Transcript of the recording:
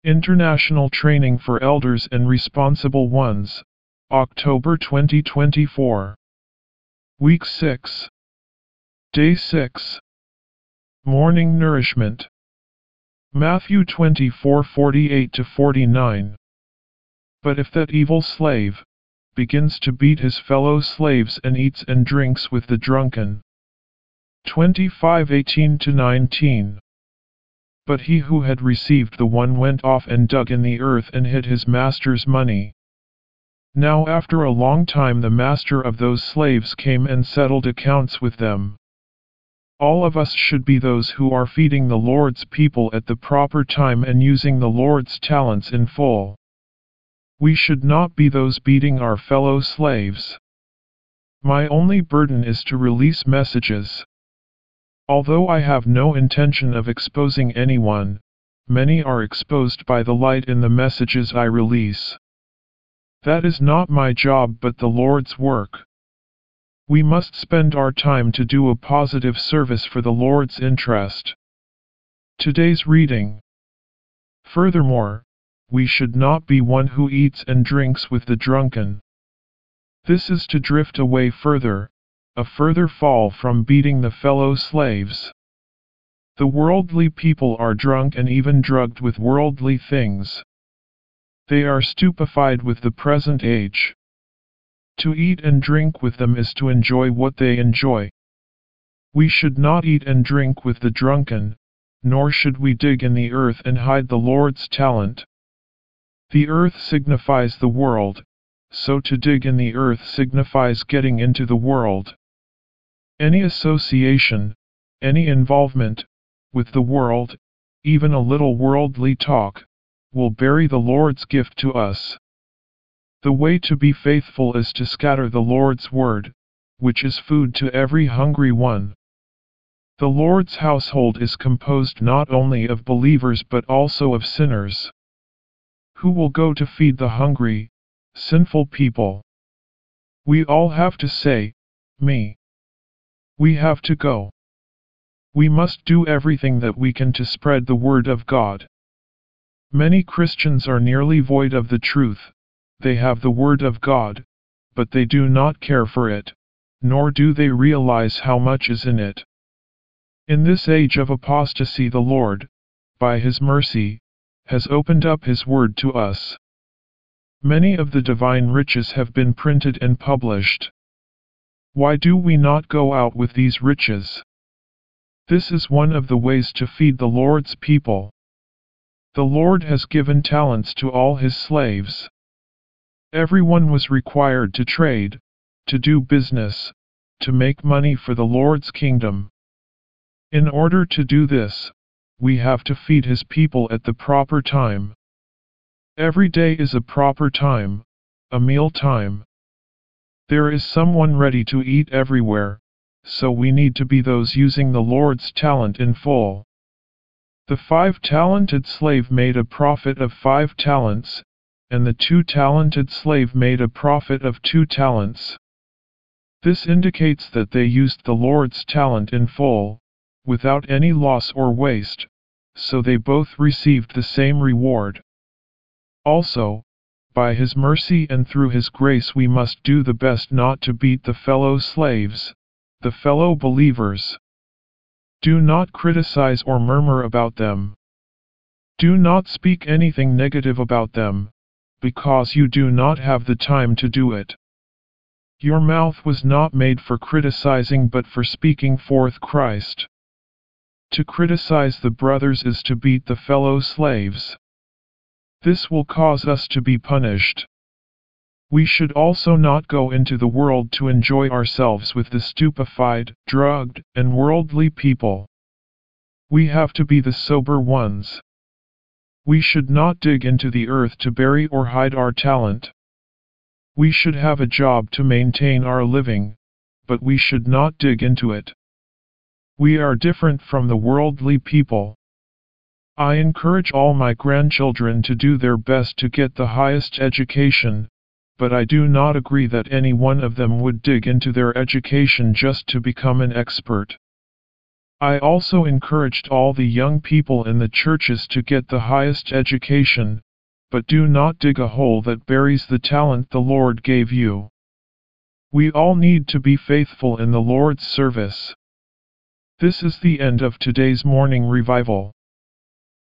International Training for Elders and Responsible Ones, October 2024. Week 6. Day 6. Morning Nourishment. Matthew 24:48-49. But if that evil slave begins to beat his fellow slaves and eats and drinks with the drunken. 25:18-19. But he who had received the one went off and dug in the earth and hid his master's money. Now after a long time the master of those slaves came and settled accounts with them. All of us should be those who are feeding the Lord's people at the proper time and using the Lord's talents in full. We should not be those beating our fellow slaves. My only burden is to release messages. Although I have no intention of exposing anyone, many are exposed by the light in the messages I release. That is not my job but the Lord's work. We must spend our time to do a positive service for the Lord's interest. Today's reading. Furthermore, we should not be one who eats and drinks with the drunken. This is to drift away further, a further fall from beating the fellow slaves. The worldly people are drunk and even drugged with worldly things. They are stupefied with the present age. To eat and drink with them is to enjoy what they enjoy. We should not eat and drink with the drunken, nor should we dig in the earth and hide the Lord's talent. The earth signifies the world, so to dig in the earth signifies getting into the world. Any association, any involvement with the world, even a little worldly talk, will bury the Lord's gift to us. The way to be faithful is to scatter the Lord's word, which is food to every hungry one. The Lord's household is composed not only of believers but also of sinners. Who will go to feed the hungry, sinful people? We all have to say, me. We have to go. We must do everything that we can to spread the word of God. Many Christians are nearly void of the truth. They have the word of God, but they do not care for it, nor do they realize how much is in it. In this age of apostasy the Lord, by His mercy, has opened up His word to us. Many of the divine riches have been printed and published. Why do we not go out with these riches? This is one of the ways to feed the Lord's people. The Lord has given talents to all His slaves. Everyone was required to trade, to do business, to make money for the Lord's kingdom. In order to do this, we have to feed His people at the proper time. Every day is a proper time, a meal time. There is someone ready to eat everywhere, so we need to be those using the Lord's talent in full. The 5-talented slave made a profit of 5 talents, and the 2-talented slave made a profit of 2 talents. This indicates that they used the Lord's talent in full, without any loss or waste, so they both received the same reward. Also, by His mercy and through His grace we must do the best not to beat the fellow slaves, the fellow believers. Do not criticize or murmur about them. Do not speak anything negative about them, because you do not have the time to do it. Your mouth was not made for criticizing but for speaking forth Christ. To criticize the brothers is to beat the fellow slaves. This will cause us to be punished. We should also not go into the world to enjoy ourselves with the stupefied, drugged, and worldly people. We have to be the sober ones. We should not dig into the earth to bury or hide our talent. We should have a job to maintain our living, but we should not dig into it. We are different from the worldly people. I encourage all my grandchildren to do their best to get the highest education, but I do not agree that any one of them would dig into their education just to become an expert. I also encouraged all the young people in the churches to get the highest education, but do not dig a hole that buries the talent the Lord gave you. We all need to be faithful in the Lord's service. This is the end of today's morning revival.